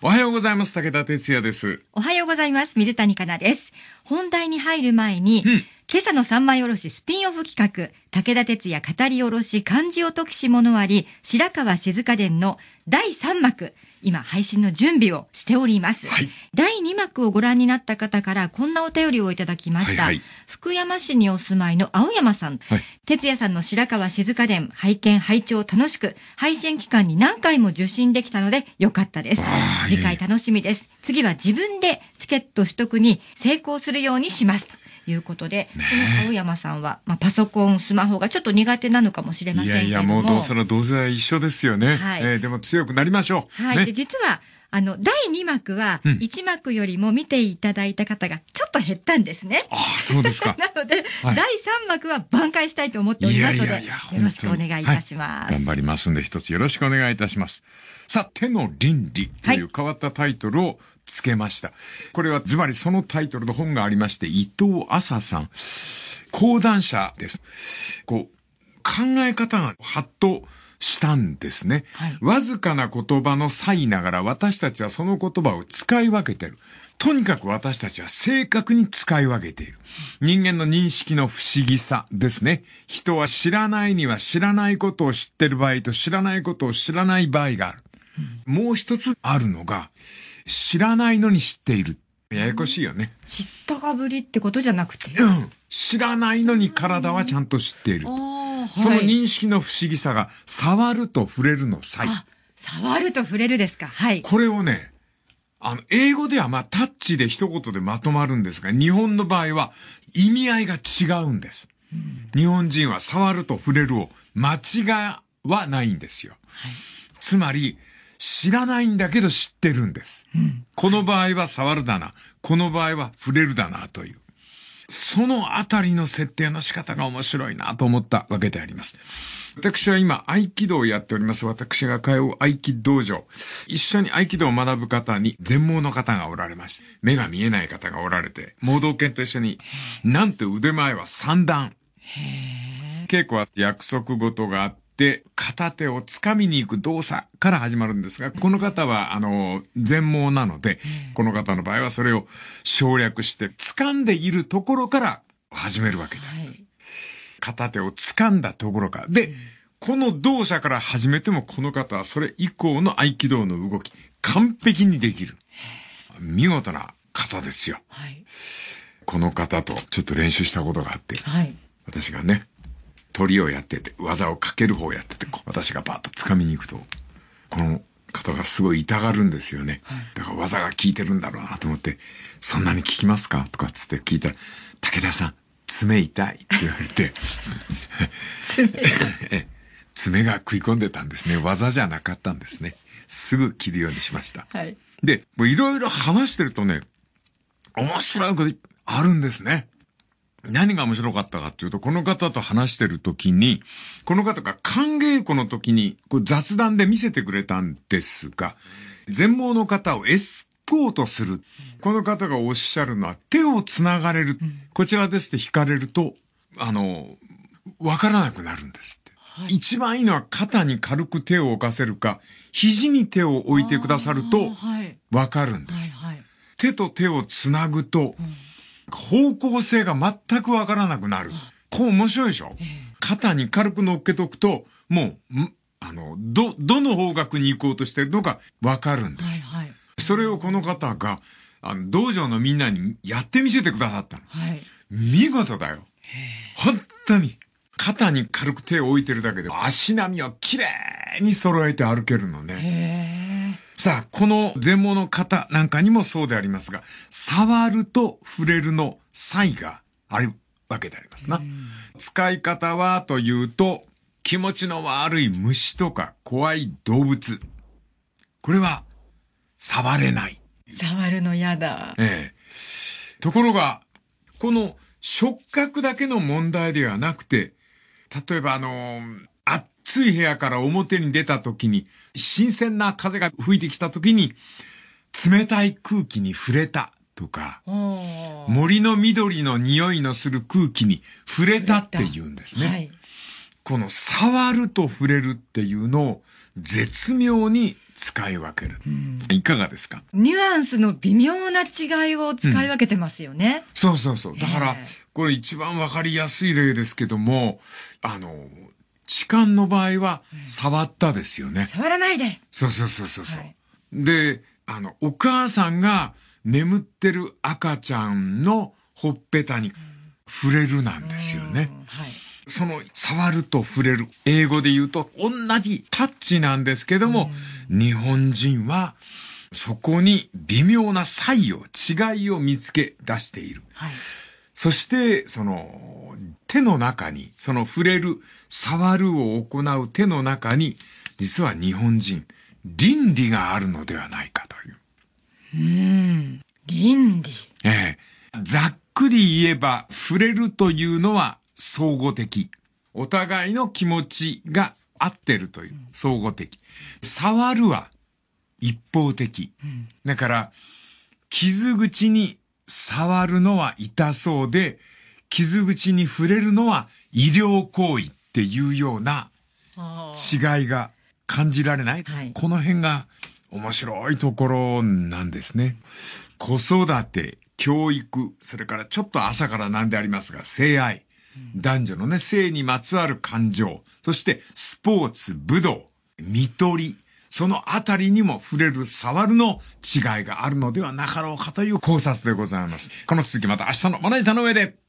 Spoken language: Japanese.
おはようございます。武田哲也です。 おはようございます。水谷香奈です。本題に入る前に、今朝の三枚おろしスピンオフ企画、武田哲也語りおろし漢字を解きし物あり、白河静香伝の第3幕、今配信の準備をしております。第2幕をご覧になった方からこんなお便りをいただきました。福山市にお住まいの青山さん。哲也さんの白河静香伝、拝見拝聴楽しく、配信期間に何回も受信できたのでよかったです。次回楽しみです。次は自分でチケット取得に成功するようにします。ということで、この青山さんは、パソコン、スマホがちょっと苦手なのかもしれませんけれども。 もうその同世代一緒ですよね。でも強くなりましょう。で実は、第2幕は、1幕よりも見ていただいた方がちょっと減ったんですね。 そうですか。 なので、第3幕は挽回したいと思っておりますので、よろしくお願いいたします。 頑張りますんで、一つよろしくお願いいたします。さあ、手の倫理という変わったタイトルをつけました。これはズバリそのタイトルの本がありまして、伊藤麻さん、講談社です。考え方がハッとしたんですね。わずかな言葉の差異ながら私たちはその言葉を使い分けている。とにかく私たちは正確に使い分けている。人間の認識の不思議さですね。人は知らないには知らないことを知ってる場合と知らないことを知らない場合がある。もう一つあるのが、知らないのに知っている。ややこしいよね。 知ったかぶりってことじゃなくて。 知らないのに体はちゃんと知っている。その認識の不思議さが、触ると触れるの差異。 触ると触れるですか。 これをね、英語ではタッチで一言でまとまるんですが、日本の場合は意味合いが違うんです。日本人は触ると触れるを間違わないんですよ。つまり、知らないんだけど知ってるんです。この場合は触るだな、この場合は触れるだなという。そのあたりの設定の仕方が面白いなと思ったわけであります。私は今、合気道をやっております。私が通う合気道場。一緒に合気道を学ぶ方に全盲の方がおられまして、目が見えない方がおられて、盲導犬と一緒に、なんと腕前は3段。稽古は約束事があって、片手を掴みに行く動作から始まるんですが、この方は、全盲なので、この方の場合はそれを省略して、掴んでいるところから始めるわけであります。片手を掴んだところから。で、この動作から始めても、この方はそれ以降の合気道の動き、完璧にできる。見事な方ですよ。この方とちょっと練習したことがあって、私がね、鳥をやってて、技をかける方をやってて、私がバーッと掴みに行くと、この方がすごい痛がるんですよね。だから技が効いてるんだろうなと思って、そんなに効きますかとかつって聞いたら、武田さん、爪痛いって言われて、爪が食い込んでたんですね。技じゃなかったんですね。すぐ切るようにしました。で、いろいろ話してるとね、面白いことあるんですね。何が面白かったかっていうと、この方と話してる時に、この方が歓迎古の時に雑談で見せてくれたんですが、全盲の方をエスコートする。この方がおっしゃるのは、手をつながれる。こちらですって引かれると、わからなくなるんですって。一番いいのは肩に軽く手を置かせるか、肘に手を置いてくださると、わかるんです。手と手をつなぐと、方向性が全くわからなくなる。面白いでしょ？肩に軽く乗っけとくと、もう、どの方角に行こうとしてるのかわかるんです。それをこの方が、道場のみんなにやってみせてくださったの。見事だよ。本当に。肩に軽く手を置いてるだけで、足並みをきれいに揃えて歩けるのね。さあ、この全盲の方なんかにもそうでありますが、触ると触れるの差異があるわけでありますな。使い方はというと、気持ちの悪い虫とか怖い動物。これは、触れない。 触るのやだ。 ところが、この触覚だけの問題ではなくて、例えば暑い部屋から表に出た時に、新鮮な風が吹いてきた時に、冷たい空気に触れたとか、森の緑の匂いのする空気に触れたって言うんですね。この触ると触れるっていうのを絶妙に使い分ける。いかがですか？ ニュアンスの微妙な違いを使い分けてますよね。 そうそうそう。だから、これ一番わかりやすい例ですけども、痴漢の場合は、触ったですよね。 触らないで。 そう。で、お母さんが眠ってる赤ちゃんのほっぺたに触れるなんですよね。その触ると触れる。英語で言うと同じタッチなんですけども、日本人はそこに微妙な差異を、違いを見つけ出している。そして、その手の中に、その触れる、触るを行う手の中に、実は日本人、倫理があるのではないかという。 倫理。 ざっくり言えば、触れるというのは相互的。お互いの気持ちが合ってるという、相互的。触るは一方的。だから、傷口に触るのは痛そうで、傷口に触れるのは医療行為っていうような違いが感じられない？この辺が面白いところなんですね。子育て、教育、それからちょっと朝からなんでありますが、性愛、男女のね、性にまつわる感情、そしてスポーツ、武道、看取り、そのあたりにも触れる、触るの違いがあるのではなかろうかという考察でございます。この続きまた明日のまな板の上で。